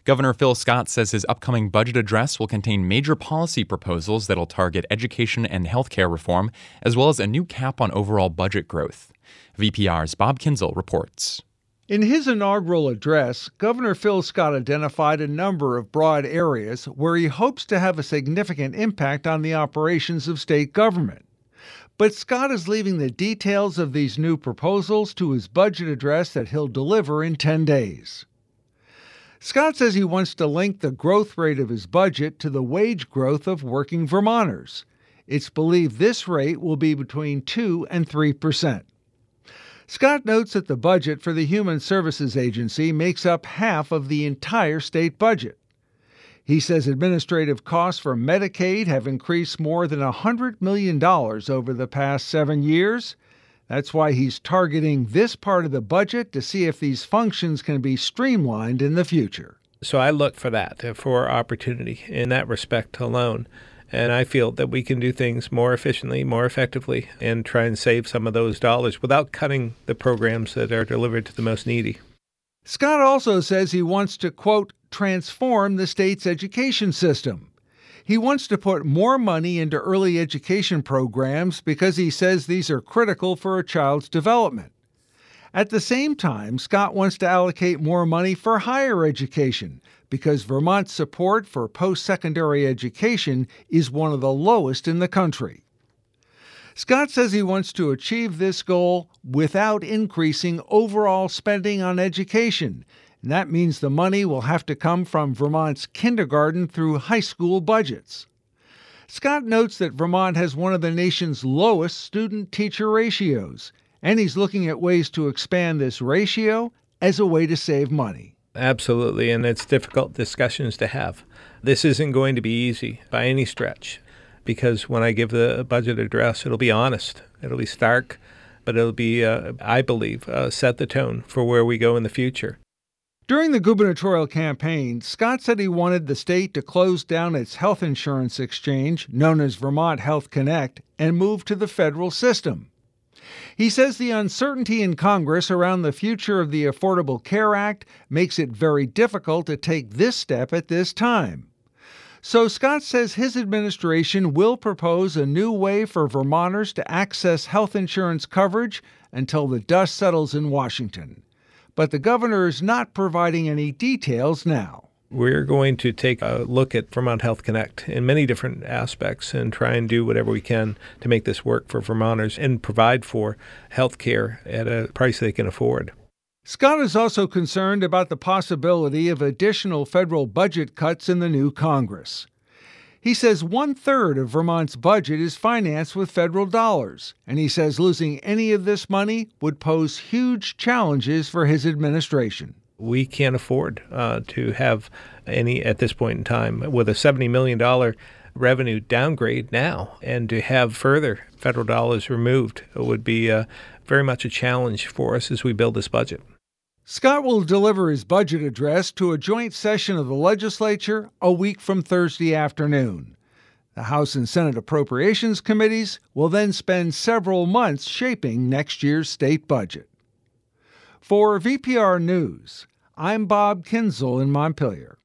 Governor Phil Scott says his upcoming budget address will contain major policy proposals that'll target education and healthcare reform, as well as a new cap on overall budget growth. VPR's Bob Kinzel reports. In his inaugural address, Governor Phil Scott identified a number of broad areas where he hopes to have a significant impact on the operations of state government. But Scott is leaving the details of these new proposals to his budget address that he'll deliver in 10 days. Scott says he wants to link the growth rate of his budget to the wage growth of working Vermonters. It's believed this rate will be between 2 and 3%. Scott notes that the budget for the Human Services Agency makes up half of the entire state budget. He says administrative costs for Medicaid have increased more than $100 million over the past 7 years. That's why he's targeting this part of the budget to see if these functions can be streamlined in the future. So I look for that, for opportunity in that respect alone. And I feel that we can do things more efficiently, more effectively, and try and save some of those dollars without cutting the programs that are delivered to the most needy. Scott also says he wants to, quote, transform the state's education system. He wants to put more money into early education programs because he says these are critical for a child's development. At the same time, Scott wants to allocate more money for higher education because Vermont's support for post-secondary education is one of the lowest in the country. Scott says he wants to achieve this goal without increasing overall spending on education, and that means the money will have to come from Vermont's kindergarten through high school budgets. Scott notes that Vermont has one of the nation's lowest student-teacher ratios, and he's looking at ways to expand this ratio as a way to save money. Absolutely, and it's difficult discussions to have. This isn't going to be easy by any stretch, because when I give the budget address, it'll be honest, it'll be stark, but it'll be, I believe, set the tone for where we go in the future. During the gubernatorial campaign, Scott said he wanted the state to close down its health insurance exchange, known as Vermont Health Connect, and move to the federal system. He says the uncertainty in Congress around the future of the Affordable Care Act makes it very difficult to take this step at this time. So Scott says his administration will propose a new way for Vermonters to access health insurance coverage until the dust settles in Washington. But the governor is not providing any details now. We're going to take a look at Vermont Health Connect in many different aspects and try and do whatever we can to make this work for Vermonters and provide for health care at a price they can afford. Scott is also concerned about the possibility of additional federal budget cuts in the new Congress. He says 1/3 of Vermont's budget is financed with federal dollars, and he says losing any of this money would pose huge challenges for his administration. We can't afford to have any at this point in time with a $70 million revenue downgrade now, and to have further federal dollars removed would be very much a challenge for us as we build this budget. Scott will deliver his budget address to a joint session of the legislature a week from Thursday afternoon. The House and Senate Appropriations Committees will then spend several months shaping next year's state budget. For VPR News, I'm Bob Kinzel in Montpelier.